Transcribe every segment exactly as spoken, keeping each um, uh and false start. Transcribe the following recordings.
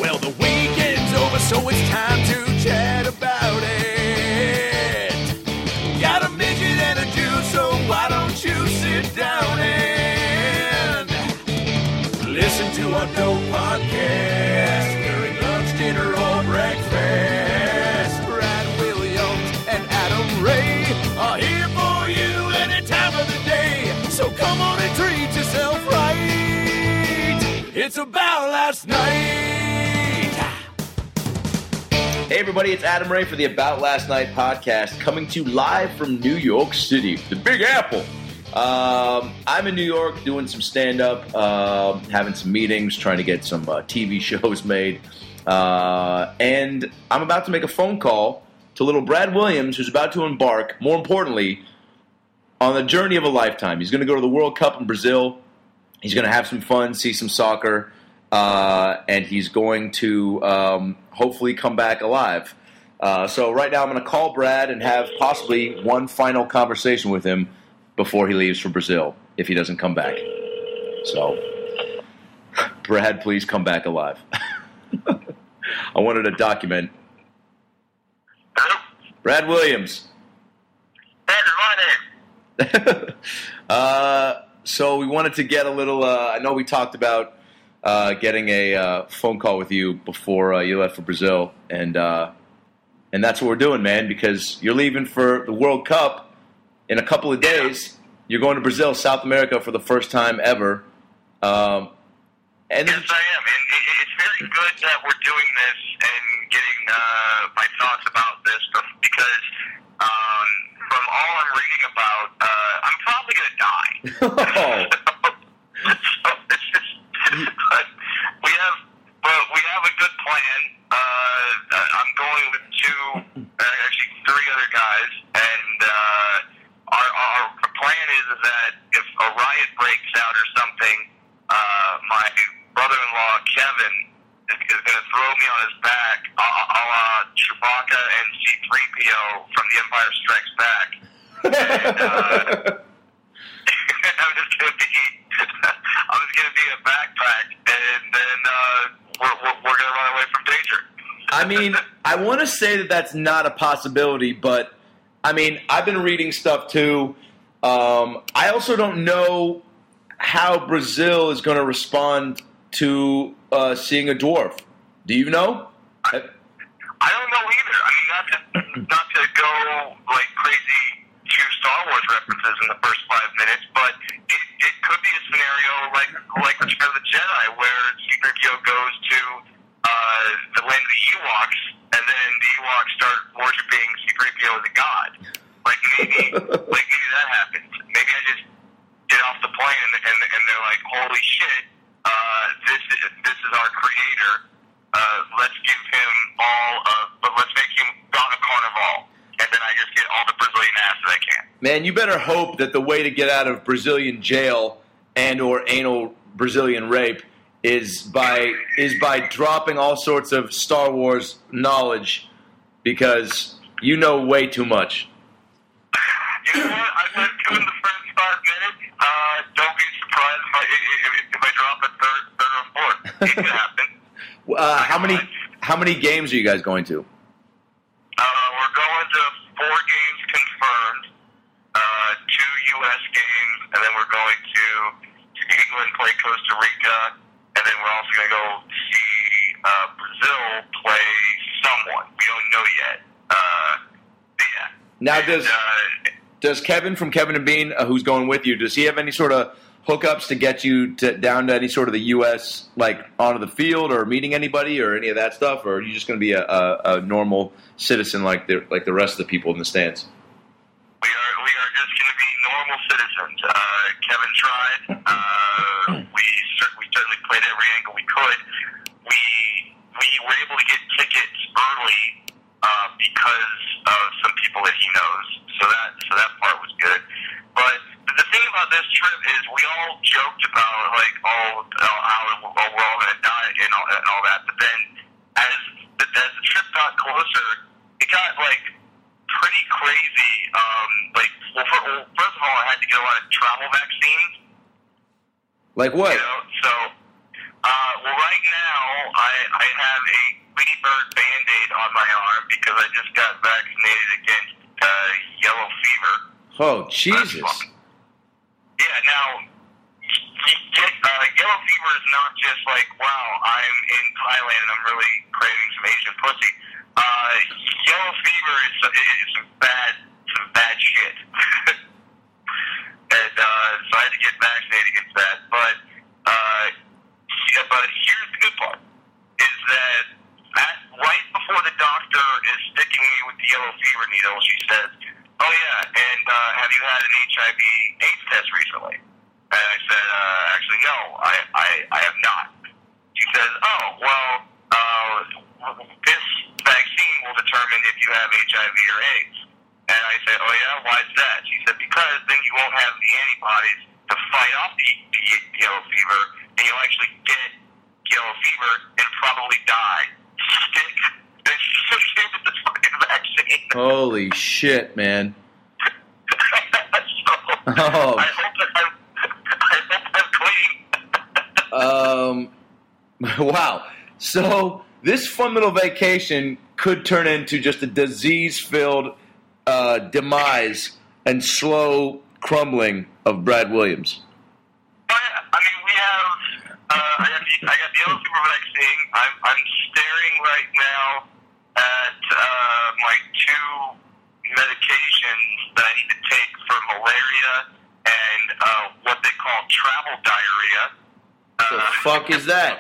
Well, the weekend's over, so it's time to chat about it. Got a midget and a Jew, so why don't you sit down and listen to our dope podcast during lunch, dinner, or breakfast. Brad Williams and Adam Ray are here for you any time of the day. So come on and treat yourself right. It's about last night. Hey everybody, it's Adam Ray for the About Last Night podcast, coming to you live from New York City, the Big Apple. Um, I'm in New York doing some stand-up, uh, having some meetings, trying to get some uh, T V shows made. Uh, and I'm about to make a phone call to little Brad Williams, who's about to embark, more importantly, on the journey of a lifetime. He's going to go to the World Cup in Brazil. He's going to have some fun, see some soccer, uh, and he's going to um, hopefully come back alive. Uh, so right now I'm going to call Brad and have possibly one final conversation with him before he leaves for Brazil, if he doesn't come back. So, Brad, please come back alive. I wanted to document. Brad Williams. uh, so we wanted to get a little, uh, I know we talked about uh, getting a uh, phone call with you before uh, you left for Brazil, and uh, and that's what we're doing, man, because you're leaving for the World Cup in a couple of days. You're going to Brazil, South America, for the first time ever. Um, and yes, I am, and it's very good that we're doing this and getting uh, my thoughts about this, because um, from all I'm reading about, uh, I'm probably going to die. Oh. So it's just, but we have, well, we have a good plan. Uh, I'm going with two, uh, actually three other guys, and uh, our, our plan is that if a riot breaks out or something, uh, my brother-in-law Kevin is, is going to throw me on his back, a, a la Chewbacca and C three P O from The Empire Strikes Back. And, uh, I'm just going to be, I'm just going to be in a backpack, and then uh, we're, we're, we're going to run away from danger. I mean, I want to say that that's not a possibility, but, I mean, I've been reading stuff, too. Um, I also don't know how Brazil is going to respond to uh, seeing a dwarf. Do you know? I, I don't know either. I mean, not to, not to go, like, crazy to Star Wars references in the first five minutes, but it, it could be a scenario like like Return of the Jedi, where C three P O goes to uh, the land of the Ewoks, and then the Ewoks start worshiping C three P O as a god. Like maybe, like maybe that happens. Maybe I just get off the plane and, and, and they're like, "Holy shit, uh, this is this is our creator. Uh, let's give him all of, but let's make him God of Carnival." And then I just get all the Brazilian ass that I can. Man, you better hope that the way to get out of Brazilian jail and or anal Brazilian rape is by is by dropping all sorts of Star Wars knowledge, because you know way too much. You know what? I went to in the first five minutes. Uh, don't be surprised if I, if, if I drop a third, third or fourth. It could happen. Uh, how many how many games are you guys going to? Uh, we're going to four games confirmed, uh, two U S games, and then we're going to, to England play Costa Rica, and then we're also going to go see uh, Brazil play someone. We don't know yet. Uh, but yeah. Now, and, does uh, does Kevin from Kevin and Bean, uh, who's going with you, does he have any sort of hookups to get you to, down to any sort of the U S, like onto the field or meeting anybody or any of that stuff, or are you just going to be a, a, a normal citizen like the like the rest of the people in the stands? We are we are just going to be normal citizens. Uh, Kevin tried. Uh, we cer- we certainly played every angle we could. We we were able to get tickets early uh, because of some people that he knows. So that so that part was good. But the thing about this trip is we all joked about, like, oh, how we're all going to die and all, and all that. But then as the, as the trip got closer, it got, like, pretty crazy. Um, like, well, for, well, first of all, I had to get a lot of travel vaccines. Like what? You know, so, uh, well, right now, I, I have a Tweety Bird Band-Aid on my arm because I just got vaccinated against uh, yellow fever. Oh, Jesus. Yeah, now, you get, uh, yellow fever is not just like, wow, I'm in Thailand and I'm really craving some Asian pussy. Uh, yellow fever is, is some bad, some bad shit. And uh, so I had to get vaccinated against that. But, uh, yeah, but here's the good part, is that at, right before the doctor is sticking me with the yellow fever needle, she says, oh yeah, and uh, have you had an H I V AIDS test recently? And I said, uh, actually, no, I, I, I have not. She says, oh, well, uh, this vaccine will determine if you have H I V or AIDS. And I said, oh yeah, why is that? She said, because then you won't have the antibodies to fight off the, the, the yellow fever, and you'll actually get yellow fever and probably die. Stick. And she just gave me this fucking vaccine. Holy shit, man. so, Oh. I hope that I'm, I hope I'm clean. Um, wow. So this fun little vacation could turn into just a disease-filled uh, demise and slow crumbling of Brad Williams. Oh, yeah. I mean, we have. Uh, I got the I got the yellow fever vaccine. I'm I'm staring right now at uh, my two medications that I need to take for malaria and uh, what they call travel diarrhea. The Uh, fuck is that?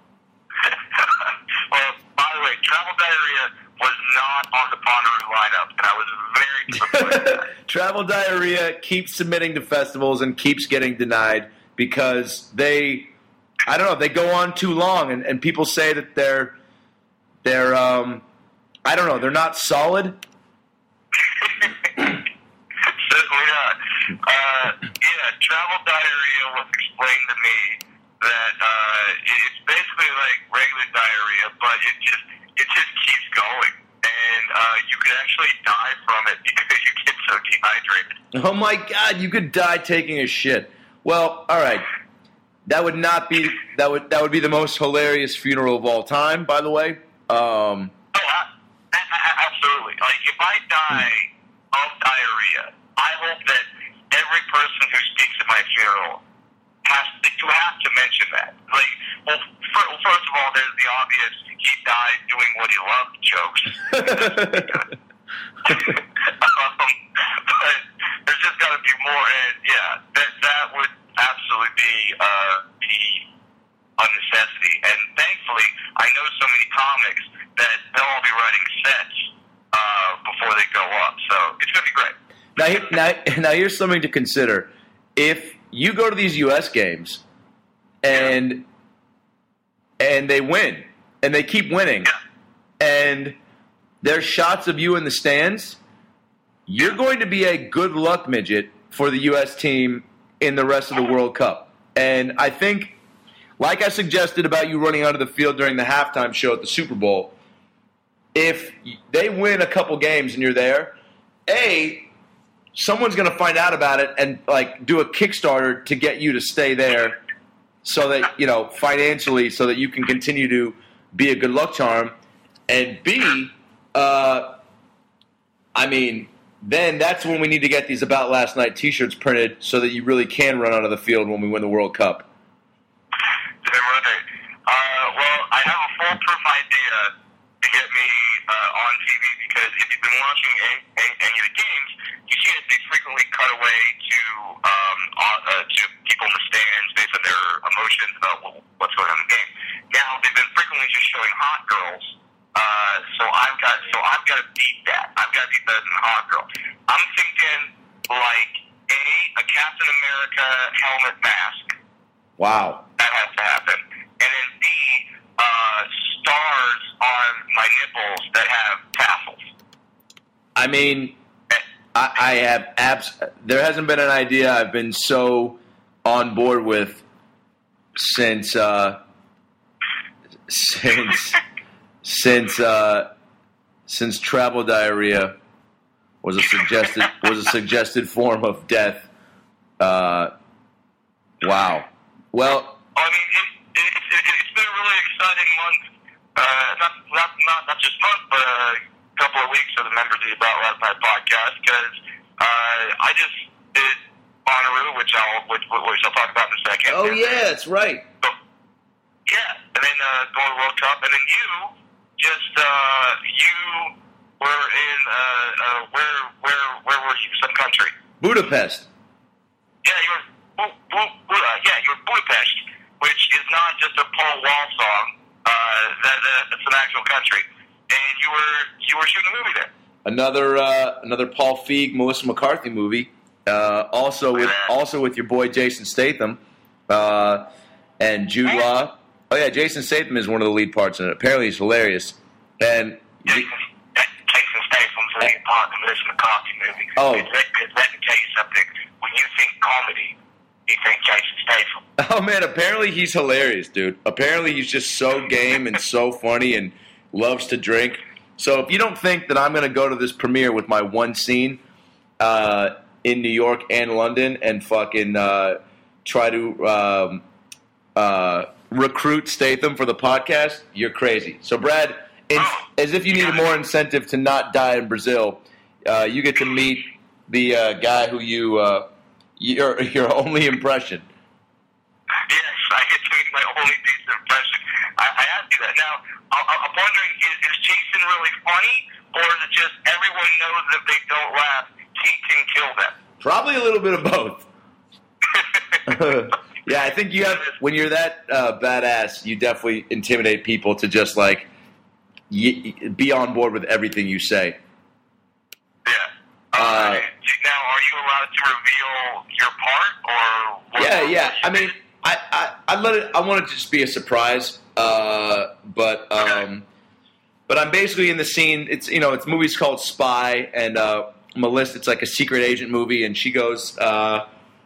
Well, by the way, travel diarrhea was not on the Ponderoo lineup, and I was very disappointed. Travel diarrhea keeps submitting to festivals and keeps getting denied because they, I don't know, they go on too long, and, and people say that they're, they're, um, I don't know, they're not solid. Certainly not. Uh, yeah, travel diarrhea was explained to me that uh, it's basically like regular diarrhea, but it just it just keeps going, and uh, you could actually die from it because you get so dehydrated. Oh my God, you could die taking a shit. Well, all right, that would not be that would that would be the most hilarious funeral of all time. By the way, um, Oh, I, I, I, absolutely. Like if I die of diarrhea, I hope that every person who speaks at my funeral has to, you have to mention that. Like, well, for, first of all, there's the obvious he died doing what he loved jokes. um, but there's just got to be more, and yeah, that that would absolutely be uh, be a necessity. And thankfully, I know so many comics that they'll all be writing sets uh, before they go up, so it's gonna be great. now, here- now, now here's something to consider. If you go to these U S games and and they win and they keep winning and there's shots of you in the stands, you're going to be a good luck midget for the U S team in the rest of the World Cup. And I think, like I suggested about you running onto the field during the halftime show at the Super Bowl, if they win a couple games and you're there, A, someone's going to find out about it and like do a Kickstarter to get you to stay there so that, you know, financially, so that you can continue to be a good luck charm. And B, uh, I mean, then that's when we need to get these About Last Night t-shirts printed so that you really can run onto the field when we win the World Cup. Yeah, right. Uh, well, I have a foolproof idea to get me uh, on T V because if you've been watching any, any, any of the games, you see that they frequently cut away to um, uh, to people in the stands based on their emotions about what's going on in the game. Now they've been frequently just showing hot girls, uh, so I've got so I've got to beat that. I've got to beat better than the hot girl. I'm thinking like a a Captain America helmet mask. Wow. That has to happen, and then B uh, stars on my nipples that have tassels. I mean, I, I have abs. There hasn't been an idea I've been so on board with since uh, since since uh, since travel diarrhea was a suggested was a suggested form of death. Uh, wow. Well, I mean, it, it, it, it's been a really exciting month. Uh, not, not, not, not just month, but a couple of weeks for the members of the About Last Night podcast, because uh, I just did Bonnaroo, which I'll, which, which I'll talk about in a second. Oh, and yeah, then, that's right. So, yeah, and then uh, going to the World Cup, and then you just, uh, you were in, uh, uh, where, where, where were you? Some country. Budapest. Yeah, you were, Bu- Bu- Bu- uh, yeah, you were Budapest, which is not just a Paul Wall song. Uh, that, that, that's an actual country. And you were, you were shooting a movie there. Another, uh, another Paul Feig, Melissa McCarthy movie. Uh, also with, also with your boy Jason Statham, uh, and Jude Law. Oh yeah, Jason Statham is one of the lead parts in it. Apparently he's hilarious. And Jason, Jason Statham's the lead part in the Melissa McCarthy movie. Oh. Because let me tell you something. When you think comedy, you think Jason Statham. oh man, apparently he's hilarious, dude. Apparently he's just so game and so funny and loves to drink. So if you don't think that I'm going to go to this premiere with my one scene uh, in New York and London and fucking uh, try to um, uh, recruit Statham for the podcast, you're crazy. So Brad, in, as if you needed more incentive to not die in Brazil, uh, you get to meet the uh, guy who you uh, your your only impression. Yes, I get to make my only decent impression. I, I asked you that. Now, I, I'm wondering, is, is Jason really funny, or is it just everyone knows that if they don't laugh, he can kill them? Probably a little bit of both. Yeah, I think you have, when you're that uh, badass, you definitely intimidate people to just like y- be on board with everything you say. Yeah. Uh, Uh, now, are you allowed to reveal your part, or what, Yeah, what yeah. you I mean, did? I, I, I let it. I want it to just be a surprise. Uh, but um, but I'm basically in the scene. It's you know, it's movies called Spy, and uh, Melissa. It's like a secret agent movie, and she goes. Uh,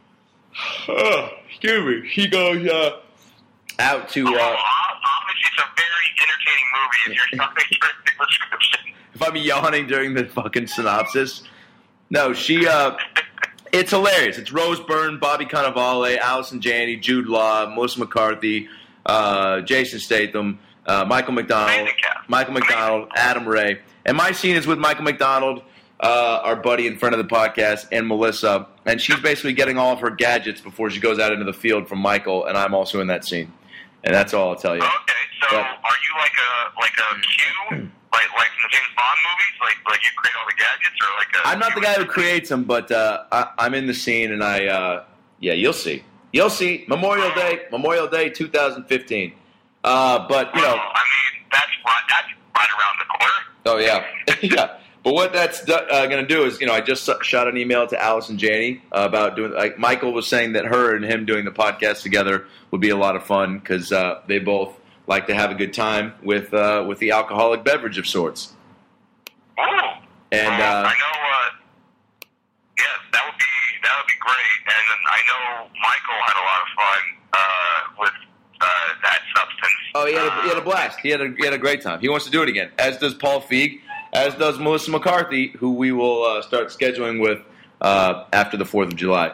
oh, excuse me. She goes uh, out to. Oh, Uh, obviously, it's a very entertaining movie if you're something during the description. if I'm yawning during the fucking synopsis. No, she. Uh, it's hilarious. It's Rose Byrne, Bobby Cannavale, Allison Janney, Jude Law, Melissa McCarthy, uh, Jason Statham, uh, Michael McDonald, Amazing cast. Michael McDonald, Adam Ray, and my scene is with Michael McDonald, uh, our buddy in front of the podcast, and Melissa, and she's basically getting all of her gadgets before she goes out into the field from Michael, and I'm also in that scene, and that's all I'll tell you. Okay, so Yeah. are you like a like a Q, like like in the James Bond movies, like like you create all the gadgets, or like a? I'm not the guy who creates them, but uh, I, I'm in the scene, and I, uh, yeah, you'll see. You'll see. Memorial Day, Memorial Day two thousand fifteen. Uh, but, you know. Oh, I mean, that's right, that's right around the corner. Oh, yeah. yeah. But what that's uh, going to do is, you know, I just shot an email to Allison Janney uh, about doing, like, Michael was saying that her and him doing the podcast together would be a lot of fun because uh, they both like to have a good time with uh, with the alcoholic beverage of sorts. Ooh. And, Well, uh, I know, uh, yeah, that would be that would be great. And then I know Michael had a lot of fun uh, with uh, that substance. Oh, he had, a, he had a blast. He had a, he had a great time. He wants to do it again, as does Paul Feig, as does Melissa McCarthy, who we will uh, start scheduling with uh, after the fourth of July.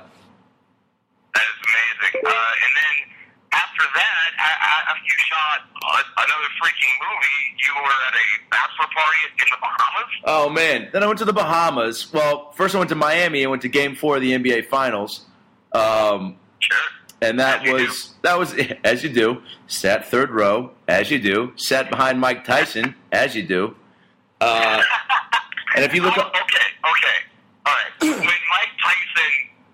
That is amazing. Uh, and then after that, I, I, after you shot a, another freaking movie, you were at a bachelor party in the Bahamas? Oh, man. Then I went to the Bahamas. Well, first I went to Miami. I went to Game four of the N B A Finals. Um, Sure. and that As you was, that was as you do, sat third row, as you do, sat behind Mike Tyson, as you do. Uh, and if you look oh, up... okay, okay. All right. When Mike Tyson,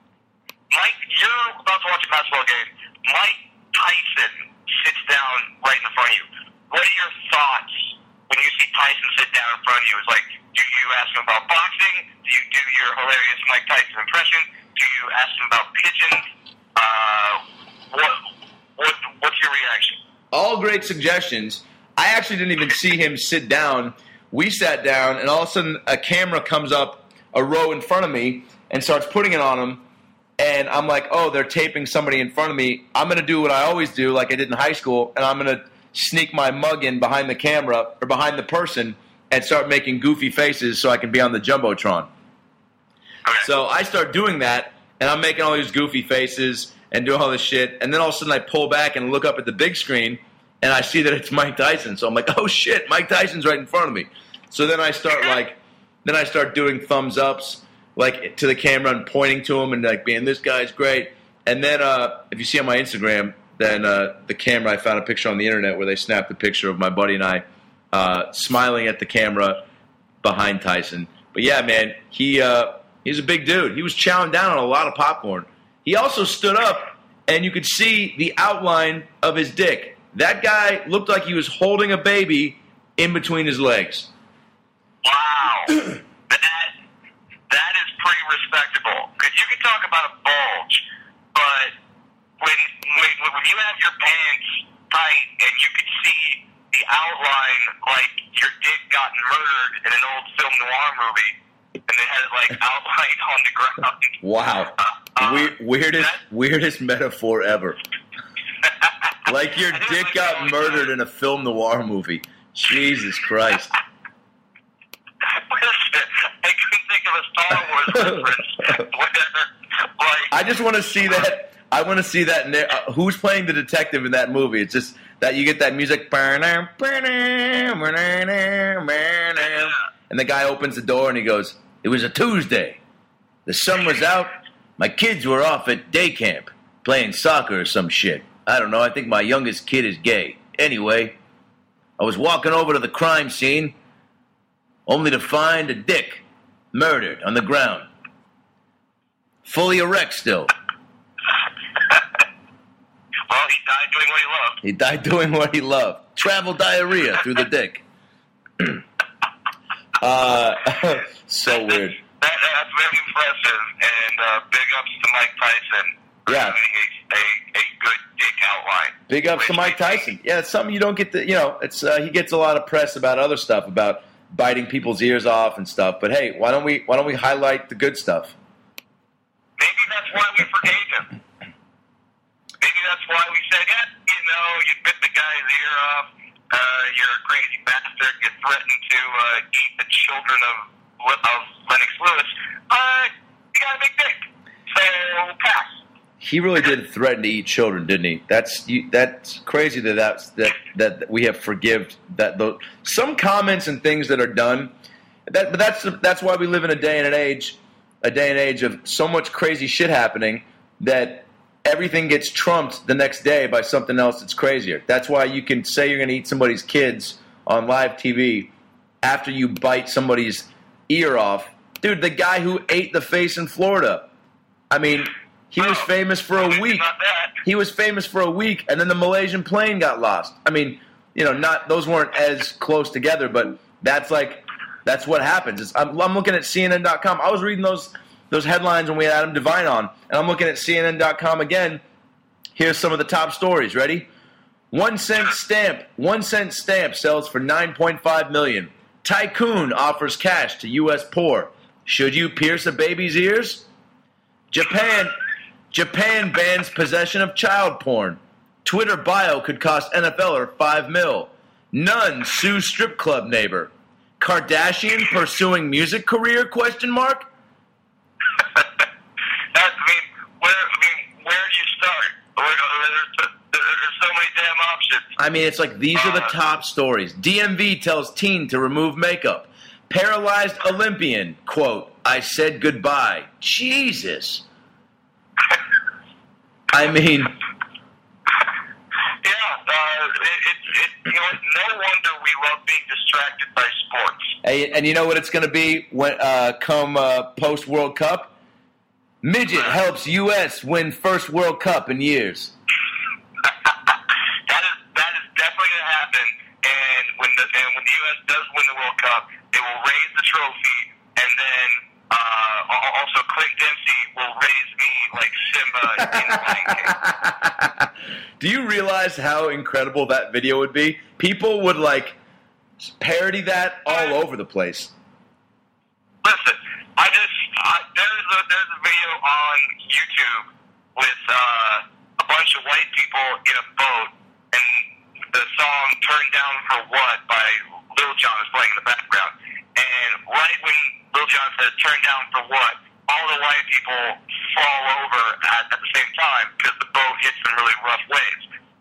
Mike, you're about to watch a basketball game. Mike Tyson sits down right in front of you. What are your thoughts when you see Tyson sit down in front of you? It's like, do you ask him about boxing? Do you do your hilarious Mike Tyson impression? Do you ask him about pigeons? Uh, what, what, what's your reaction? All great suggestions. I actually didn't even see him sit down. We sat down, and all of a sudden a camera comes up a row in front of me and starts putting it on him. And I'm like, oh, they're taping somebody in front of me. I'm going to do what I always do, like I did in high school, and I'm going to sneak my mug in behind the camera or behind the person and start making goofy faces so I can be on the Jumbotron. Okay. So I start doing that, and I'm making all these goofy faces and doing all this shit. And then all of a sudden I pull back and look up at the big screen, and I see that it's Mike Tyson. So I'm like, oh shit, Mike Tyson's right in front of me. So then I start like, then I start doing thumbs ups like to the camera and pointing to him and like being, this guy's great. And then uh, if you see on my Instagram, then uh, the camera, I found a picture on the internet where they snapped a picture of my buddy and I uh, smiling at the camera behind Tyson. But yeah, man, he uh, he's a big dude. He was chowing down on a lot of popcorn. He also stood up, and you could see the outline of his dick. That guy looked like he was holding a baby in between his legs. Wow. that, that is pretty respectable. Because you can talk about a bulge, but when, when, when you have your pants tight and you can see the outline like your dick got murdered in an old film noir movie, and it has like outline on the ground. Wow. Uh, uh, Weird, weirdest, that, weirdest metaphor ever. Like your dick got murdered in a film noir movie. Jesus Christ. I couldn't think of a Star Wars reference. Like, I just want to see that. I want to see that. Uh, who's playing the detective in that movie? It's just that you get that music. And the guy opens the door and he goes, it was a Tuesday. The sun was out. My kids were off at day camp playing soccer or some shit. I don't know. I think my youngest kid is gay. Anyway, I was walking over to the crime scene only to find a dick murdered on the ground. Fully erect still. Well, he died doing what he loved. He died doing what he loved. Travel diarrhea through the dick. uh, so weird. That, that's very impressive, and uh, big ups to Mike Tyson. Yeah. A, a, a good dick outline. Big ups to Mike Tyson. Yeah, it's something you don't get to, you know, it's uh, he gets a lot of press about other stuff, about biting people's ears off and stuff. But hey, why don't we why don't we highlight the good stuff? Maybe that's why we forgave him. Maybe that's why we said, yeah, you know, you bit the guy's ear off. Uh, you're a crazy bastard. You threatened to uh, eat the children of of Lennox Lewis. Uh, you got a big dick. So pass. He really did threaten to eat children, didn't he? That's you, that's crazy that that's, that that we have forgiven that. Those, some comments and things that are done. That, but that's that's why we live in a day and an age, a day and age of so much crazy shit happening that everything gets trumped the next day by something else that's crazier. That's why you can say you're going to eat somebody's kids on live T V after you bite somebody's ear off. Dude, the guy who ate the face in Florida. I mean, he was famous for a week. He was famous for a week, and then the Malaysian plane got lost. I mean, you know, not those weren't as close together, but that's like that's what happens. It's, I'm, I'm looking at C N N dot com. I was reading those those headlines when we had Adam Devine on, and I'm looking at C N N dot com again. Here's some of the top stories. Ready? One cent stamp. One cent stamp sells for nine point five million. Tycoon offers cash to U S poor. Should you pierce a baby's ears? Japan. Japan bans possession of child porn. Twitter bio could cost N F L er five mil. Nun sue strip club neighbor. Kardashian pursuing music career? Question mark. That, I mean, where, I mean, where do you start? Where, there's, there's so many damn options. I mean, it's like these are the top stories. D M V tells teen to remove makeup. Paralyzed Olympian, quote, I said goodbye. Jesus. I mean, yeah, uh, it, it, it, you know, no wonder we love being distracted by sports. Hey, and you know what it's going to be when uh, come uh, post World Cup? Midget helps U S win first World Cup in years. that is that is definitely going to happen. And when the and when the U S does win the World Cup, they will raise the trophy, and then uh, also Clint Dempsey will raise me like Simba in the Lion King. Do you realize how incredible that video would be? People would like parody that all over the place. Listen, I just I, there's a there's a video on YouTube with uh, a bunch of white people in a boat, and the song "Turn Down for What" by Lil Jon is playing in the background. And right when Lil Jon says "Turn down for what," all the white people fall over at, at the same time because the boat hits some really rough waves.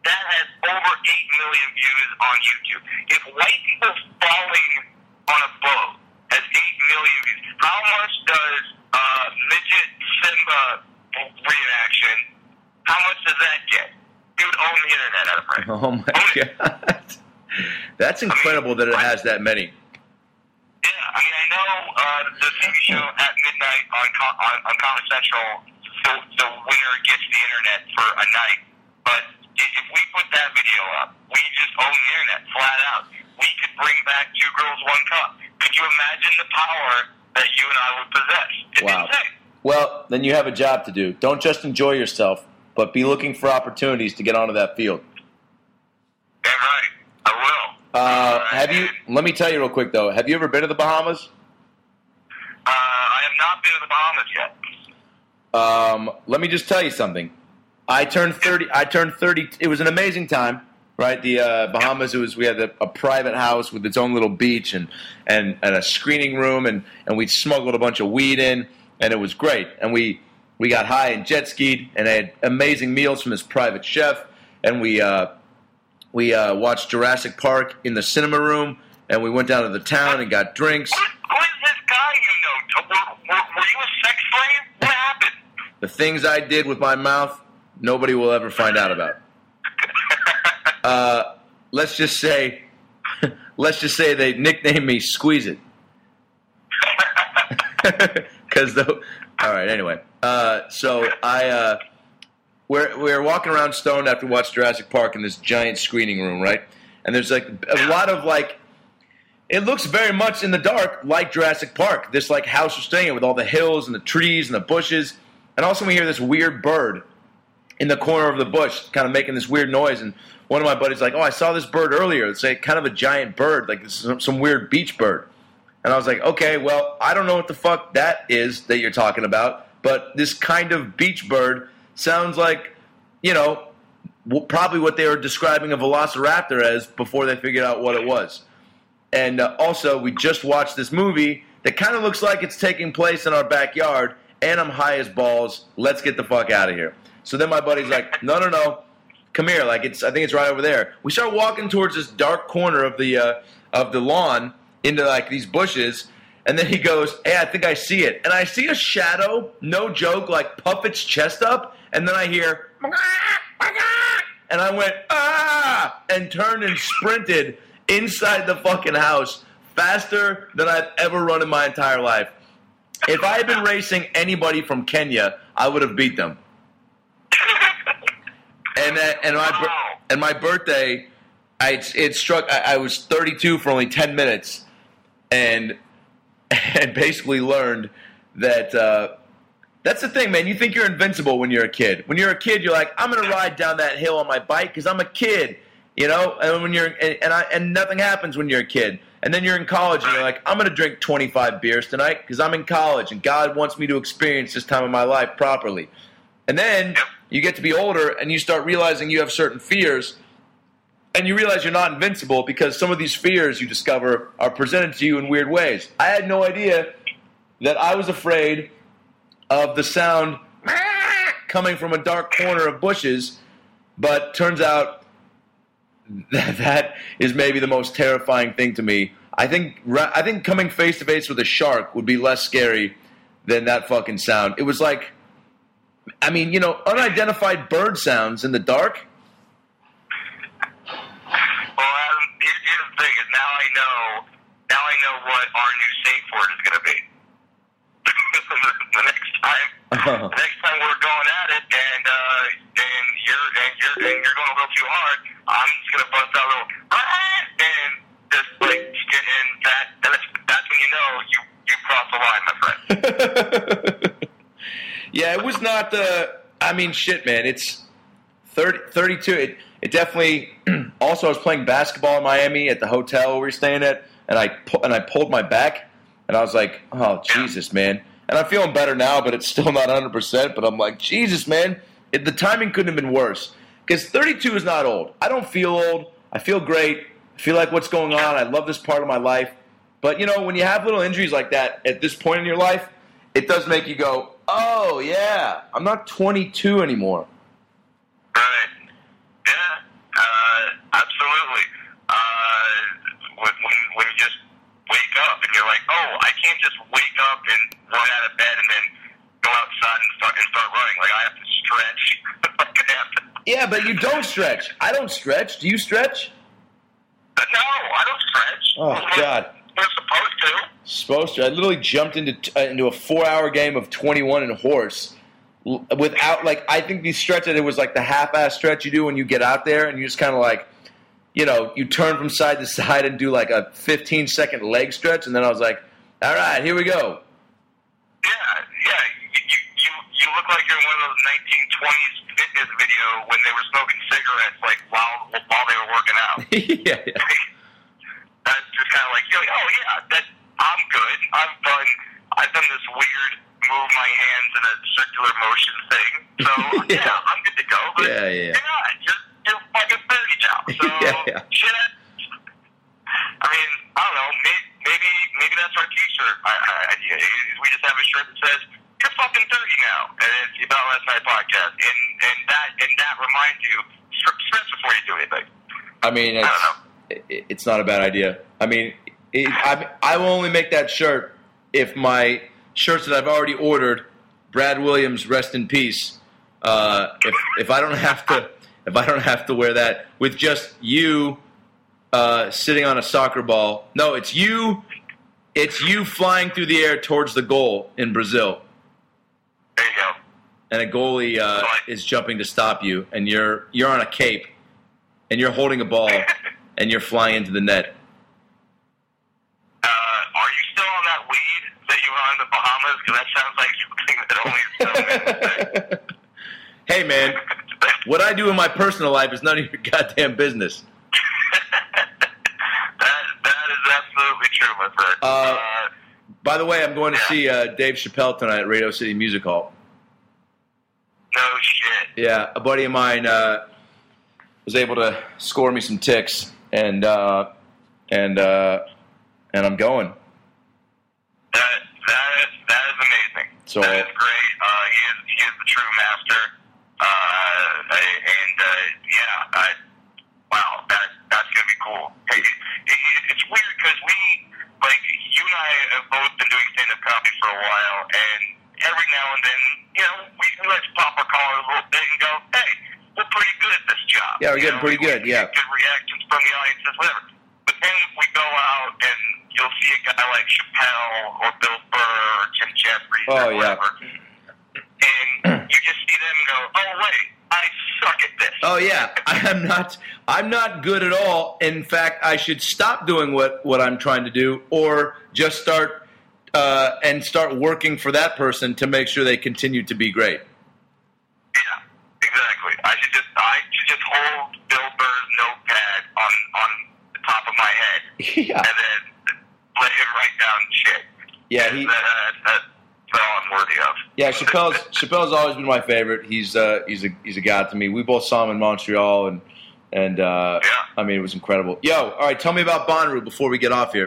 that has over eight million views on YouTube. If white people falling on a boat has eight million views, how much does uh, midget Simba reenaction, how much does that get? You would own the internet out of it. Oh my God. That's incredible that it has that many. Yeah, I mean, I know uh, the T V show At Midnight on on, on Comedy Central, the, the winner gets the internet for a night. But if we put that video up, we just own the internet, flat out. We could bring back Two Girls, One Cup. Could you imagine the power that you and I would possess? It's wow. insane. Well, then you have a job to do. Don't just enjoy yourself, but be looking for opportunities to get onto that field. Yeah, right. I will. Uh, have you? Let me tell you real quick though. Have you ever been to the Bahamas? Uh, I have not been to the Bahamas yet. Um, let me just tell you something. I turned thirty. I turned thirty. It was an amazing time, right? The uh, Bahamas. It was. We had a, a private house with its own little beach and, and, and a screening room, and, and we smuggled a bunch of weed in, and it was great. And we we got high and jet skied, and had amazing meals from this private chef, and we. Uh, We uh, watched Jurassic Park in the cinema room, and we went down to the town and got drinks. Who, who is this guy you know? Were, were, were you a sex slave? What happened? The things I did with my mouth, nobody will ever find out about. Uh, let's just say, let's just say they nicknamed me Squeeze It. Because the all right, anyway. Uh, so I. Uh, We're, we're walking around stoned after we watched Jurassic Park in this giant screening room, right? And there's like a lot of like, it looks very much in the dark like Jurassic Park. This like house we're staying in with all the hills and the trees and the bushes. And also we hear this weird bird in the corner of the bush kind of making this weird noise. And one of my buddies like, oh, I saw this bird earlier. It's like kind of a giant bird, like this is some, some weird beach bird. And I was like, okay, well, I don't know what the fuck that is that you're talking about. But this kind of beach bird sounds like, you know, probably what they were describing a velociraptor as before they figured out what it was. And uh, also, we just watched this movie that kind of looks like it's taking place in our backyard, and I'm high as balls. Let's get the fuck out of here. So then my buddy's like, no, no, no, come here. Like it's, I think it's right over there. We start walking towards this dark corner of the uh, of the lawn into like these bushes. And then he goes, hey, I think I see it. And I see a shadow, no joke, like puff its chest up. And then I hear, and I went, ah, and turned and sprinted inside the fucking house faster than I've ever run in my entire life. If I had been racing anybody from Kenya, I would have beat them. And uh, and my and my birthday, I it struck. I, I was thirty-two for only ten minutes, and and basically learned that. Uh, That's the thing, man. You think you're invincible when you're a kid. When you're a kid, you're like, I'm going to ride down that hill on my bike because I'm a kid, you know. And when you're and and, I, and nothing happens when you're a kid. And then you're in college and you're like, I'm going to drink twenty-five beers tonight because I'm in college and God wants me to experience this time of my life properly. And then you get to be older and you start realizing you have certain fears, and you realize you're not invincible because some of these fears you discover are presented to you in weird ways. I had no idea that I was afraid of the sound coming from a dark corner of bushes, but turns out that that is maybe the most terrifying thing to me. I think I think coming face to face with a shark would be less scary than that fucking sound. It was like, I mean, you know, unidentified bird sounds in the dark. Well, Adam, here's the thing: is now I know, now I know what our new safe word is going to be. the next time, Oh. the next time we're going at it, and uh, and you're and you're and you're going a little too hard, I'm just gonna bust out a little ah, and just like and that that's that's when you know you you crossed the line, my friend. Yeah, it was not the. I mean, shit, man. It's thirty, thirty-two. It it definitely. Also, I was playing basketball in Miami at the hotel we were staying at, and I pu- and I pulled my back, and I was like, oh Jesus, man. And I'm feeling better now, but it's still not one hundred percent. But I'm like, Jesus, man. It, the timing couldn't have been worse. Because thirty-two is not old. I don't feel old. I feel great. I feel like what's going on. I love this part of my life. But, you know, when you have little injuries like that at this point in your life, it does make you go, oh, yeah, I'm not twenty-two anymore. Right. Yeah. Yeah, but you don't stretch. I don't stretch. Do you stretch? But no, I don't stretch. Oh, we're, God. We're supposed to. Supposed to. I literally jumped into uh, into a four-hour game of twenty-one and horse l- without, like, I think the stretch that it was like the half-ass stretch you do when you get out there and you just kind of like, you know, you turn from side to side and do like a fifteen-second leg stretch, and then I was like, all right, here we go. Yeah, yeah. You, you, you, you look like you're in one of those nineteen twenties fitness video when they were smoking cigarettes, like, while while they were working out. yeah, yeah. That's just kind of like, you're like, oh, yeah, that, I'm good. I've done, I've done this weird move my hands in a circular motion thing. So, yeah, Yeah. I'm good to go. But Yeah, yeah, yeah. you're not. You're, you're fucking thirty now. So, Yeah, yeah. shit. I mean, I don't know. Maybe, maybe, maybe that's our T-shirt I, I, idea. We just have a shirt that says, you're fucking thirty now. And it's the About Last Night podcast. And, and, that, and that reminds you, stretch before you do anything. I mean, it's, I don't know. it- it's not a bad idea. I mean, it, I, I will only make that shirt if my shirts that I've already ordered, Brad Williams, rest in peace. Uh, if if I don't have to, if I don't have to wear that with just you uh, sitting on a soccer ball. No, it's you. It's you flying through the air towards the goal in Brazil, There you go. and a goalie uh, is jumping to stop you, and you're you're on a cape, and you're holding a ball, and you're flying into the net. Uh, are you still on that weed that you were on in the Bahamas? Because that sounds like something that only snowmen would say. Hey, man, what I do in my personal life is none of your goddamn business. that that is absolutely true, my friend. Uh, Uh, By the way, I'm going to Yeah. see uh, Dave Chappelle tonight at Radio City Music Hall. no shit. Yeah, a buddy of mine uh, was able to score me some ticks, and uh, and uh, and I'm going. That that is that is amazing. So- that is great. Uh, he is he is the true master. Uh, and uh, yeah, I, wow, that that's gonna be cool. Hey, it, it, it's weird because we, like, you and I have both been doing stand-up comedy for a while, and every now and then, you know, we, we like to pop our collar a little bit and go, hey, we're pretty good at this job. Yeah, we're You getting know, pretty we- good, we yeah. get good reactions from the audiences, whatever. But then we go out and you'll see a guy like Chappelle or Bill Burr or Jim Jeffries Oh, or yeah. whatever. And you just see them and go, oh, wait, I suck at this. Oh yeah, I'm not. I'm not good at all. In fact, I should stop doing what, what I'm trying to do, or just start uh, and start working for that person to make sure they continue to be great. Yeah, exactly. I should just I should just hold Bill Burr's notepad on, on the top of my head Yeah, and then let him write down shit. yeah. And He, that, that, that's all I'm worthy of. yeah. Chappelle's Chappelle's always been my favorite. He's uh, he's a he's a god to me. We both saw him in Montreal, and and uh, Yeah. I mean, it was incredible. Yo, all right, tell me about Bonnaroo before we get off here.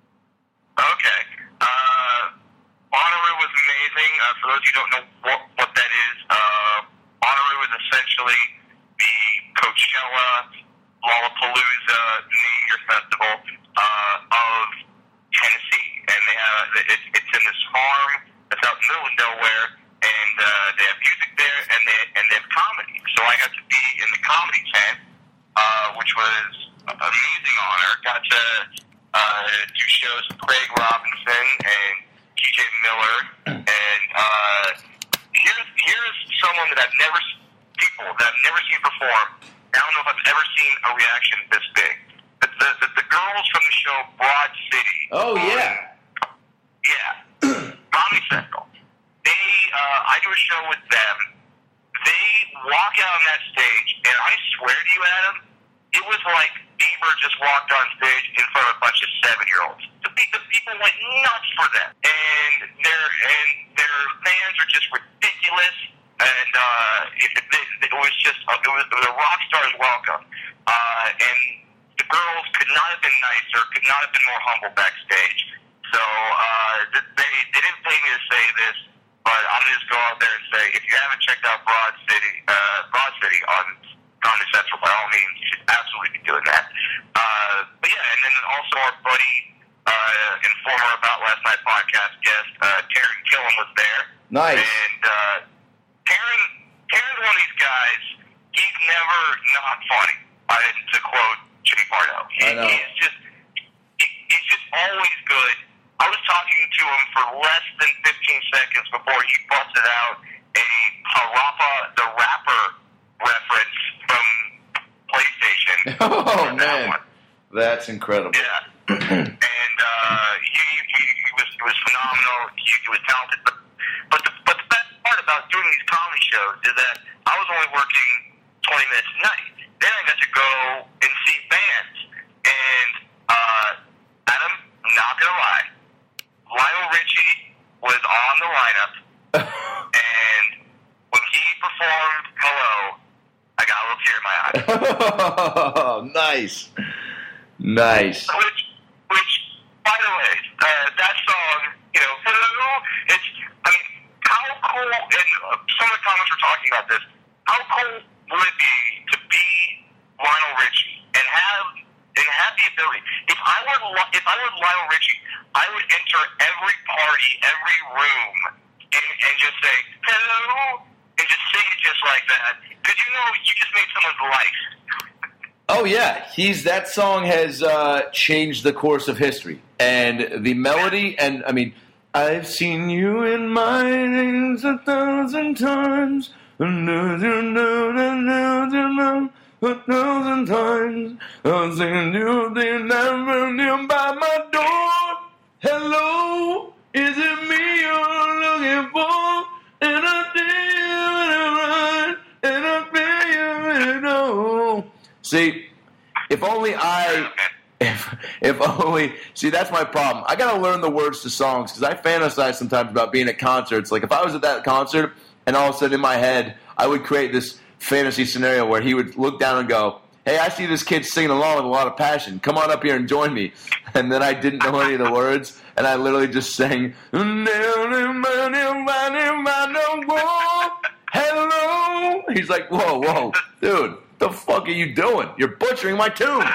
Okay. Uh, Bonnaroo was amazing. Uh, for those of you who don't know what, what that is, uh, Bonnaroo is essentially the Coachella, Lollapalooza, name your festival, uh, of Tennessee. And they have, it, it's in this farm that's out in the middle of nowhere, and uh, they have music there, and they, and they have comedy. So I got to be in the comedy tent, uh, which was an amazing honor. Got to uh, do shows with Craig Robinson and T J Miller, and uh, here's here's someone that I've never people that I've never seen perform. I don't know if I've ever seen a reaction this big. The the, the, the girls from the show Broad City. Oh yeah, Yeah, Comedy Central. They, uh, I do a show with them. They walk out on that stage, and I swear to you, Adam, it was like Bieber just walked on stage in front of a bunch of seven-year-olds. The, pe- the people went nuts for them, and their and their fans are just ridiculous. And uh, it, it, it was just uh, it was, it was a rock star's welcome, uh, and the girls could not have been nicer, could not have been more humble backstage. So uh, they they didn't pay me to say this, but I'm gonna just go out there and say, if you haven't checked out Broad City, uh, Broad City on Comedy Central, by all means, you should absolutely be doing that. Uh, but yeah, and then also our buddy uh, and former About Last Night podcast guest, uh, Taryn Killam was there. nice. And uh, Taryn, Taryn's one of these guys he's never not funny. I to quote Jimmy Pardo. He, I know. He's just he, he's just always good. I was talking to him for less than fifteen seconds before he busted out a Harappa the Rapper reference from PlayStation. Oh, that man. one. That's incredible. Yeah. and uh, he, he, he was he was phenomenal. He, he was talented. But but the, but the best part about doing these comedy shows is that I was only working twenty minutes a night. Then I got to go and see bands. And uh, Adam, I'm not gonna lie, Lionel Richie was on the lineup, and when he performed "Hello," I got a little tear in my eye. Oh, nice. Nice. Which, which, by the way, uh, that song, you know, "Hello," it's, I mean, how cool, and uh, some of the comments were talking about this, how cool would it be to be Lionel Richie and have, and have the ability, if I were, if I were Lionel Richie, I would enter every party, every room, and, and just say, "Hello," and just sing it just like that, because you know, you just made someone's life. Oh, yeah. He's that song has uh, changed the course of history. And the melody, and I mean, I've seen you in my dreams a thousand times. A thousand times. I've seen you never by my door. Hello, is it me you're looking for? And I did and I feel know. See, if only I, if, if only, see, that's my problem. I got to learn the words to songs because I fantasize sometimes about being at concerts. Like, if I was at that concert and all of a sudden in my head, I would create this fantasy scenario where he would look down and go, "Hey, I see this kid singing along with a lot of passion. Come on up here and join me." And then I didn't know any of the words, and I literally just sang, "Hello." He's like, "Whoa, whoa, dude. The fuck are you doing? You're butchering my tune." Oh,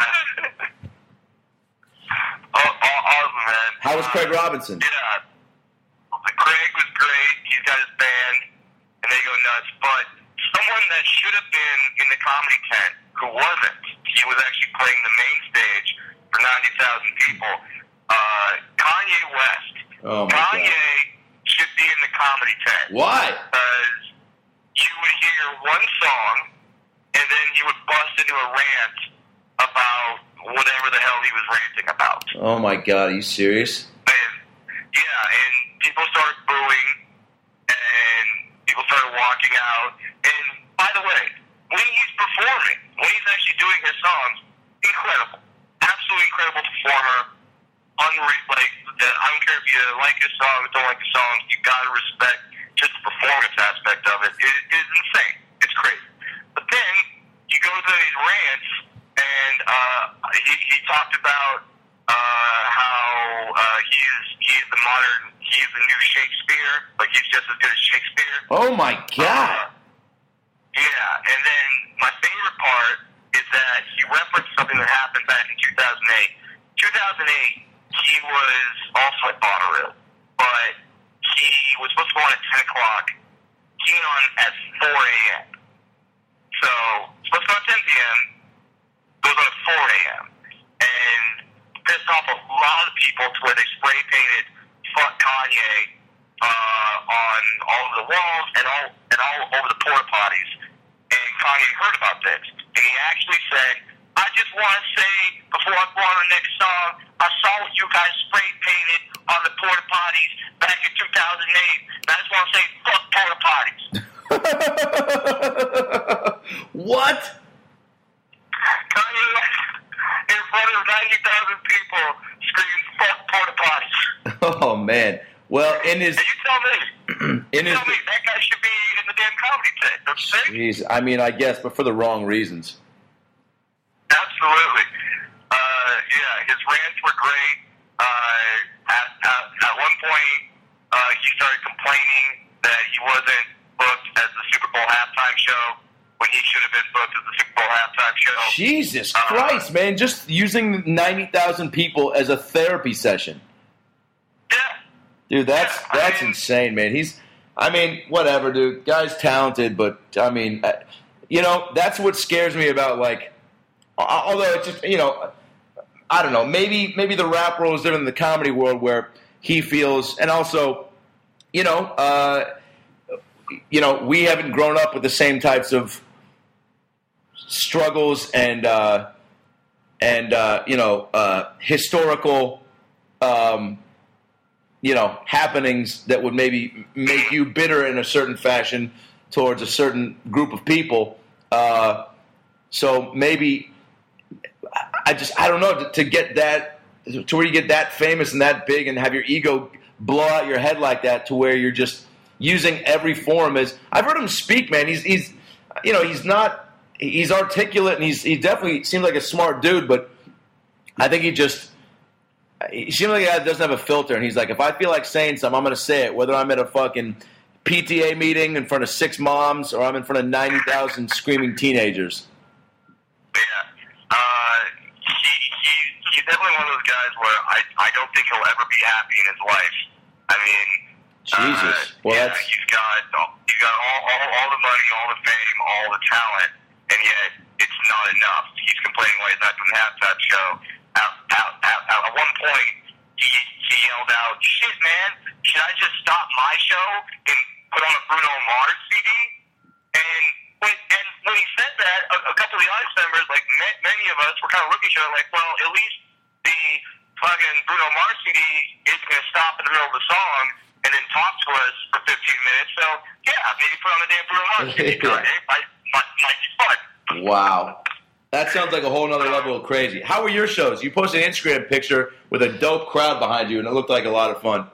awesome, man. How was Craig Robinson? Yeah. Craig was great. He's got his band, and they go nuts. But someone that should have been in the comedy tent, who wasn't, he was actually playing the main stage for ninety thousand people, uh, Kanye West. Oh, my Kanye God. should be in the comedy tent. Why? Because you would hear one song, and then he would bust into a rant about whatever the hell he was ranting about. Oh, my God. Are you serious? And, yeah, and people started booing, and people started walking out. And, by the way, when he's performing, when he's actually doing his songs, incredible. Absolutely incredible performer. Unre- like, I don't care if you like his songs, don't like his songs, you gotta respect just the performance aspect of it. It, it is insane. It's crazy. But then you go to these rants, and uh, he, he talked about uh, how uh, he's he's the modern, he's the new Shakespeare, like he's just as good as Shakespeare. Oh, my God. Uh, yeah, and then my favorite part is that he referenced something that happened back in two thousand eight. two thousand eight, he was also at Bonnaroo, but he was supposed to go on at ten o'clock. He went on at four a.m. So, supposed to go at ten p.m., goes on at four a.m., and pissed off a lot of people to where they spray painted "fuck Kanye" uh, on all of the walls and all and all over the porta potties. And Kanye heard about this, and he actually said, "I just want to say before I go on the next song, I saw what you guys spray painted on the porta potties back in two thousand eight, and I just want to say fuck porta potties." What? Kanye West, in front of ninety thousand people, screamed "fuck porta potties." Oh, man. Well, in his... And you tell me, in you his tell me that guy should be in the damn comedy tent, don't you think? Jeez, I mean, I guess, but for the wrong reasons. Absolutely. Uh, yeah, his rants were great. Uh, at, at, at one point, uh, he started complaining that he wasn't booked as the Super Bowl halftime show when he should have been booked as the Super Bowl halftime show. Jesus Uh, Christ, man. Just using ninety thousand people as a therapy session. Yeah. Dude, that's Yeah, I that's mean- insane, man. He's, I mean, whatever, dude. Guy's talented, but, I mean, uh, you know, that's what scares me about, like, although it's just, you know, I don't know, maybe maybe the rap world is different than the comedy world where he feels, and also, you know, uh, you know, we haven't grown up with the same types of struggles and, uh, and uh, you know, uh, historical, um, you know, happenings that would maybe make you bitter in a certain fashion towards a certain group of people. Uh, so maybe, I just, I don't know, to, to get that, to where you get that famous and that big and have your ego blow out your head like that to where you're just using every form as, I've heard him speak, man. He's, he's, you know, he's not, he's articulate and he's, he definitely seems like a smart dude, but I think he just, he seems like a guy that doesn't have a filter. And he's like, if I feel like saying something, I'm going to say it, whether I'm at a fucking P T A meeting in front of six moms or I'm in front of ninety thousand screaming teenagers. Yeah. Uh, he, he, he's definitely one of those guys where I, I don't think he'll ever be happy in his life. I mean, Jesus. Uh, well, yeah, that's... he's got, he's got all, all, all the money, all the fame, all the talent, and yet it's not enough. He's complaining why he's not doing the halftime show. At, at, at, at one point, he, he yelled out, "Shit, man, should I just stop my show and put on a Bruno Mars C D?" And when, and when he said that, a, a couple of the audience members, like ma- many of us, were kind of looking at each other like, well, at least the fucking Bruno Mars C D is going to stop in the middle of the song and then talk to us for fifteen minutes. So, yeah, maybe put on the damn Bruno Mars C D. Yeah. It might, might, might be fun. Wow. That sounds like a whole other level of crazy. How were your shows? You posted an Instagram picture with a dope crowd behind you, and it looked like a lot of fun.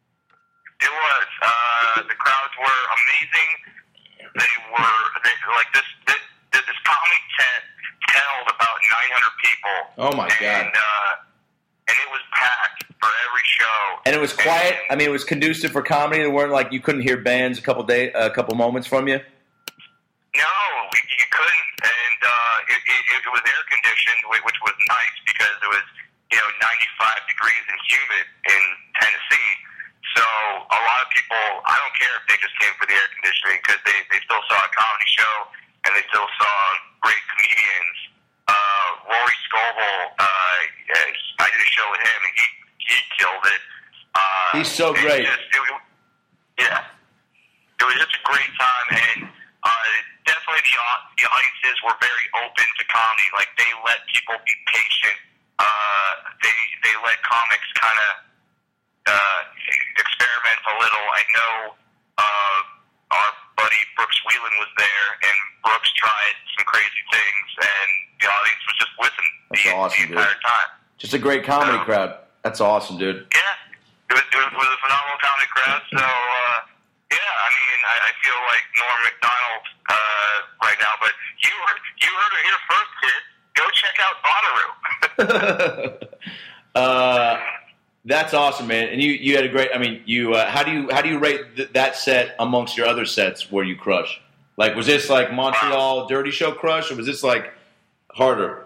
It was. Uh, the crowds were amazing. They were, they, like, this, this, this comedy tent held about nine hundred people. Oh, my God. And, uh, and it was packed for every show. And it was quiet? And, I mean, it was conducive for comedy? It weren't like you couldn't hear bands a couple day, a couple moments from you? No, we, you couldn't. And uh, it, it, it was air conditioned, which was nice because it was, you know, ninety-five degrees and humid in Tennessee. So a lot of people, I don't care if they just came for the air conditioning because they, they still saw a comedy show and they still saw great comedians. Uh, Rory Scovel, uh, I did a show with him and he, he killed it. Uh, He's so great. Just, it, it, yeah. It was just a great time, and uh, definitely the, the audiences were very open to comedy. Like, they let people be patient. Uh, they, they let comics kind of Uh, experiment a little. I know uh, our buddy Brooks Wheelan was there, and Brooks tried some crazy things, and the audience was just with him the, That's awesome, the entire dude. time. Just a great comedy Um, crowd. That's awesome, dude. Yeah, it was, it was a phenomenal comedy crowd. So, uh, yeah, I mean, I, I feel like Norm Macdonald uh, right now, but you heard, you heard it here first, kid. Go check out Bonnaroo. uh, That's awesome, man. And you, you had a great. I mean, you. Uh, how do you how do you rate th- that set amongst your other sets where you crush? Like, was this like Montreal Dirty Show crush, or was this like harder?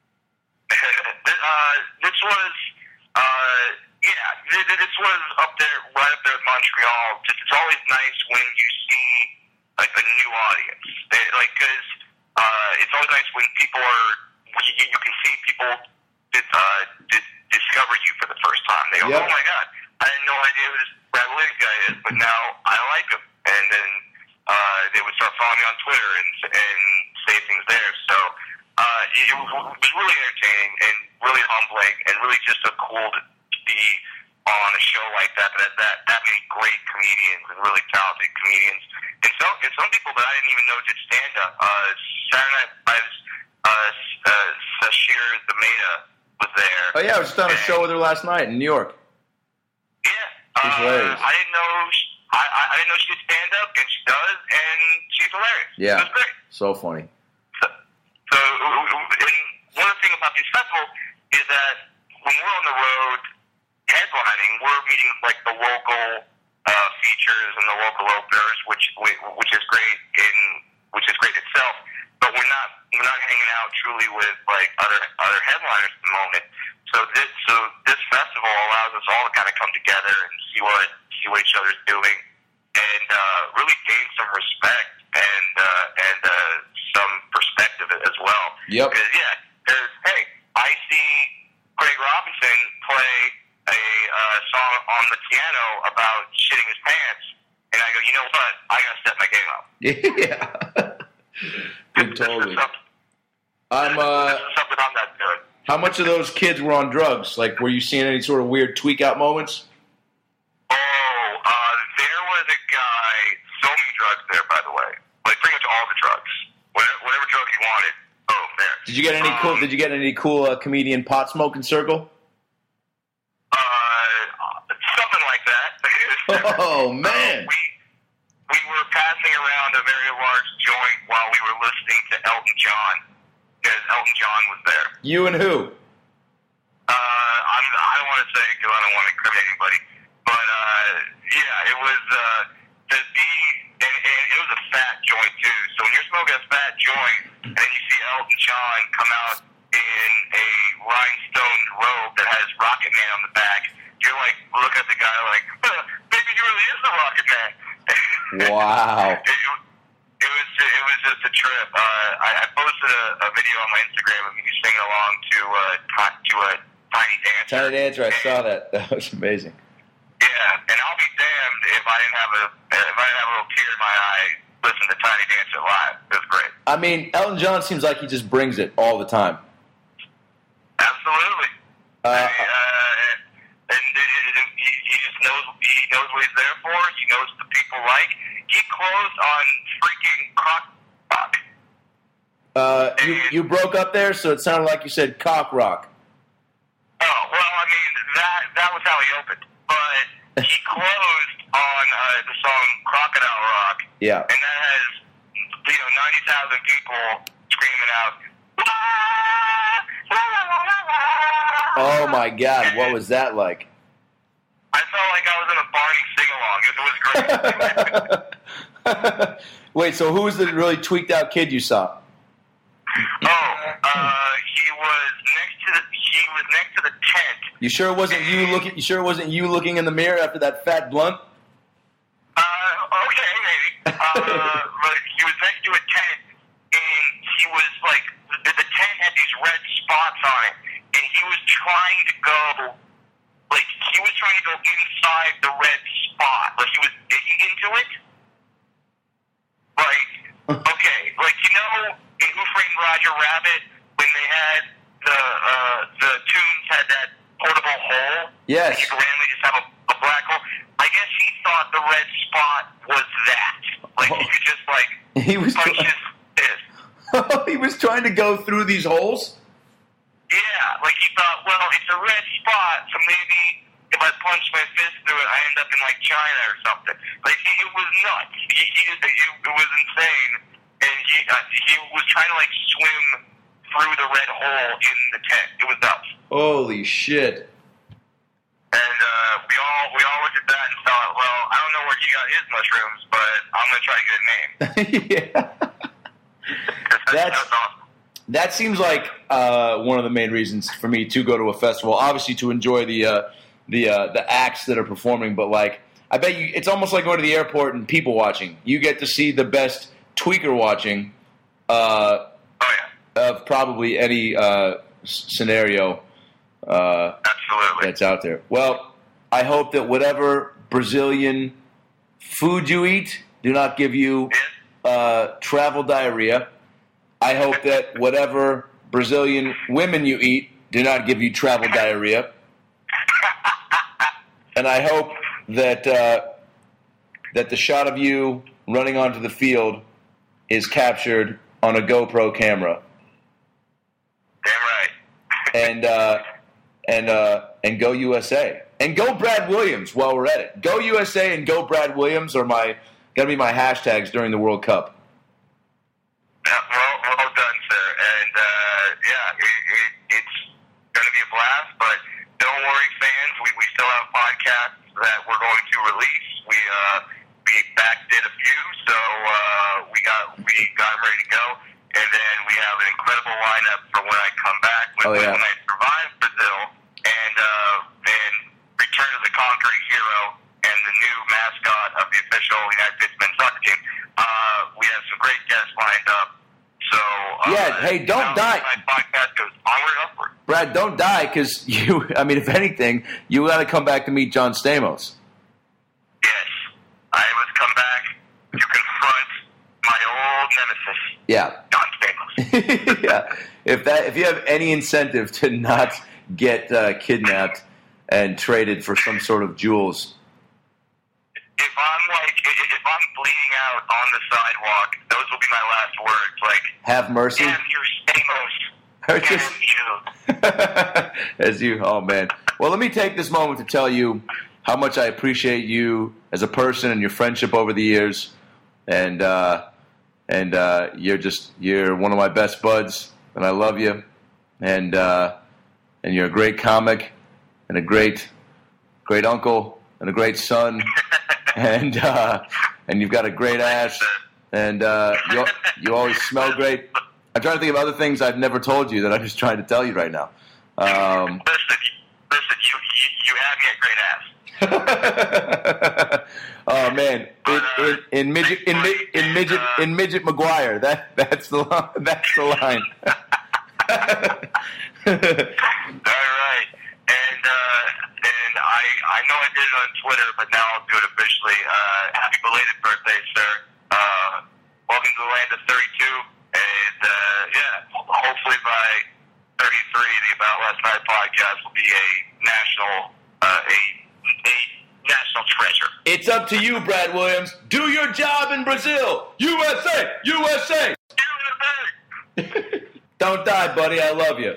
uh, this was, uh, yeah, this was up there, right up there with Montreal. Just it's always nice when you see like a new audience, they, like because uh, it's always nice when people are. You, you can see people that, uh, that discover you for the first time. They go, yep. "Oh my God, I had no idea who this Brad Williams guy is, but now I like him." And then uh, they would start following me on Twitter and and say things there. So uh, it, it was really entertaining and really humbling and really just so cool to be on a show like that. That that that many great comedians and really talented comedians, and some and some people that I didn't even know did stand up. Uh, Saturday Night Live's uh, uh, Sashir Zameda was there. Oh yeah, I was just on a show with her last night in New York. Yeah, She's uh, hilarious. I didn't know. She, I, I didn't know she could stand up, and she does, and she's hilarious. Yeah, it was great. So funny. So, so and one of the things about these festivals is that when we're on the road headlining, we're meeting like the local uh, features and the local openers, which which is great in which is great itself. But we're not we're not hanging out truly with like other other headliners at the moment. So this so this festival allows us all to kind of come together and see what see what each other's doing, and uh, really gain some respect and uh, and uh, some Yep. Cause, yeah, because, hey, I see Craig Robinson play a uh, song on the piano about shitting his pants, and I go, you know what? I got to step my game up. Yeah. Dude, totally. This is something, I'm, uh, this is something I'm not doing. how much of those kids were on drugs? Like, were you seeing any sort of weird tweak-out moments? Oh, uh, there was a guy, so many drugs there, by the way. Like, pretty much all the drugs. Whatever, whatever drugs you wanted, oh, there. Did you get any um, cool? Did you get any cool uh, comedian pot smoking circle? Uh, something like that. Oh man! we we were passing around a very large joint while we were listening to Elton John, because Elton John was there. You and who? Uh, I'm, I don't want to say because I don't want to incriminate anybody, but uh, yeah, it was uh, the the and, and it was a fat joint too. So when you're smoking a fat joint and then you see Elton John come out in a rhinestone robe that has Rocket Man on the back, you're like, look at the guy like, maybe he really is the Rocket Man. Wow. it, it was it was just a trip. Uh, I, I posted a, a video on my Instagram of me singing along to uh, to a Tiny Dancer. Tiny Dancer, I and, saw that. That was amazing. Yeah, and I'll be damned if I didn't have a if I didn't have a little tear in my eye listening to Tiny Dancer live. It was great. I mean, Elton John seems like he just brings it all the time. Absolutely. Uh, I mean, uh, and it, it, it, he, he just knows he knows what he's there for. He knows what the people like. He closed on freaking Croc Rock. uh, you you broke up there, so it sounded like you said cock rock. Oh well, I mean that that was how he opened, but he closed on uh, the song Crocodile Rock. Yeah. And that has, you know, ninety thousand people screaming out, Oh my God, what was that like? I felt like I was in a Barney sing-along. It was great. Wait, so who was the really tweaked out kid you saw? Oh, uh, he was next to the, he was next to the tent. You sure it wasn't you looking? You sure it wasn't you looking in the mirror after that fat blunt? Uh, okay, maybe. Uh, but he was next to a tent, and he was like, the, the tent had these red spots on it, and he was trying to go, like, he was trying to go inside the red spot. Like, he was digging into it. Like, okay, like, you know, in Who Framed Roger Rabbit, when they had the, uh, the Toons had that portable hole? Yes. And you could randomly just have a, a black hole? I guess he thought the red spot was that. Like, Oh. he could just, like, He was punch try- his fist. he was trying to go through these holes. Yeah, like he thought, well, it's a red spot, so maybe if I punch my fist through it, I end up in, like, China or something. Like, he, it was nuts. He, he just, he, it was insane. And he, uh, he was trying to, like, swim through the red hole in the tent. It was nuts. Holy shit! And uh, we all we all looked at that and thought, well, I don't know where he got his mushrooms, but I'm going to try to get a name. Yeah. That's, That's- that's awesome. That seems like uh, one of the main reasons for me to go to a festival. Obviously, to enjoy the uh, the uh, the acts that are performing, but like I bet you, it's almost like going to the airport and people watching. You get to see the best tweaker watching uh, Oh, yeah. of probably any uh, s- scenario uh, Absolutely. that's out there. Well, I hope that whatever Brazilian food you eat do not give you uh, travel diarrhea. I hope that whatever Brazilian women you eat do not give you travel diarrhea. And I hope that uh, that the shot of you running onto the field is captured on a GoPro camera. Damn right. And uh, and uh, and go U S A. And go Brad Williams while we're at it. Go U S A and go Brad Williams are my gonna be my hashtags during the World Cup. Yeah, well, well done, sir. And, uh, yeah, it, it, it's going to be a blast, but don't worry, fans. We, we still have podcasts that we're going to release. We, uh, we back did a few, so, uh, we got, we got them ready to go. And then we have an incredible lineup for when I come back with Oh, yeah. When I Survive Brazil and, uh, and Return of the Conquering Hero and the new mascot of the official United States men's soccer team. Uh, we have some great guests lined up. So, uh, Yeah, Brad, hey, don't now die. My podcast goes onward and upward. Brad, don't die, because you, I mean, if anything, you got to come back to meet John Stamos. Yes. I must come back to confront my old nemesis. Yeah. John Stamos. Yeah. If that, if you have any incentive to not get uh, kidnapped and traded for some sort of jewels. If I'm like, if I'm bleeding out on the sidewalk, those will be my last words. Like, have mercy. damn you, Stamos. Or just, Damn you. as you, oh man. Well, let me take this moment to tell you how much I appreciate you as a person and your friendship over the years, and uh, and uh, you're just you're one of my best buds, and I love you, and uh, and you're a great comic, and a great great uncle, and a great son. And uh, and you've got a great ass, and uh, you you always smell great. I'm trying to think of other things I've never told you that I'm just trying to tell you right now. Um, listen, listen, you, you you have me at great ass. Oh man, in, in, in midget in, mi- in midget in midget McGuire. That that's the line, that's the line. All right, and uh, and I I know I did it on Twitter, but now I'll do it officially. Uh, happy belated birthday, sir. Uh, welcome to the land of thirty-two, and uh, yeah, hopefully by thirty-three, the About Last Night podcast will be a national uh, a a national treasure. It's up to you, Brad Williams. Do your job in Brazil. U S A, U S A. U S A. Don't die, buddy. I love you.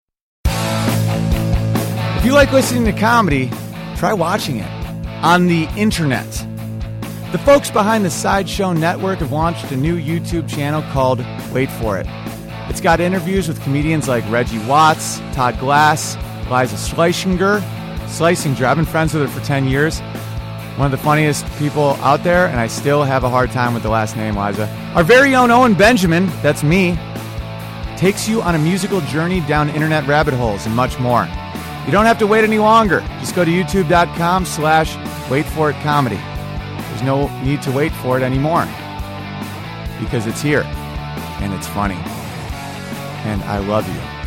If you like listening to comedy, try watching it on the internet. The folks behind the Sideshow Network have launched a new YouTube channel called Wait For It. It's got interviews with comedians like Reggie Watts, Todd Glass, Liza Schlesinger. Schlesinger, I've been friends with her for ten years. One of the funniest people out there, and I still have a hard time with the last name, Liza. Our very own Owen Benjamin, that's me, takes you on a musical journey down internet rabbit holes and much more. You don't have to wait any longer. Just go to youtube.com slash wait for it comedy. There's no need to wait for it anymore because it's here and it's funny. And I love you.